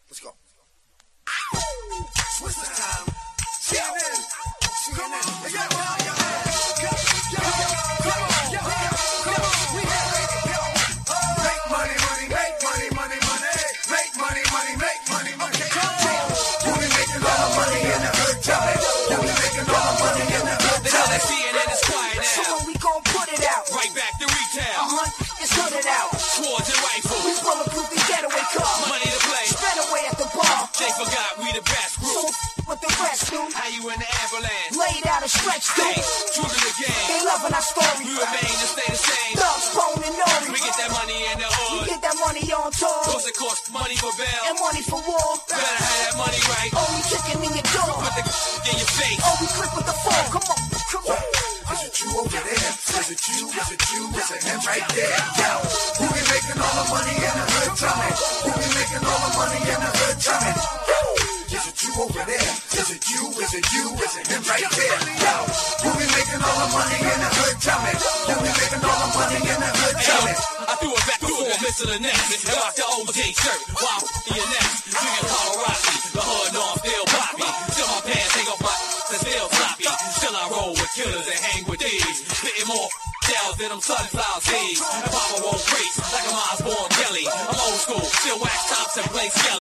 Let's go. What's the time? CNN. How you in the avalanche? Laid out and stretched Stay true to the game. They loving our story. We remain and stay the same. Thugs, bone, and Nori. We get that money in the hood. We get that money on tour. Cause it costs money for bail. And money for war. Better have that money right. Oh, we kicking in your door. Put the in your face. Oh, we click with the phone. Come on, come on. Is it you over there? Is it you? Is it you? Is it him right there? Yo, who be making all the money in the hood? Tell me. Who be making all the money in the hood? Tell me. Is it you over there? Is it you? Is it you? Is it him right there? Yo, who be making all the money in the hood? Tell me. Who be making all the money in the hood? Tell me. I threw it back before missing the next. And rock the OJ shirt while in your next. Drinking Colorado, the hood north still poppy. Still my pants take off my still sloppy. Still I roll with killers and hang with these. Spitting more shells than them sunflower seeds. And Papa won't preach like a Mars born Kelly. I'm old school, still wax tops and play skelly.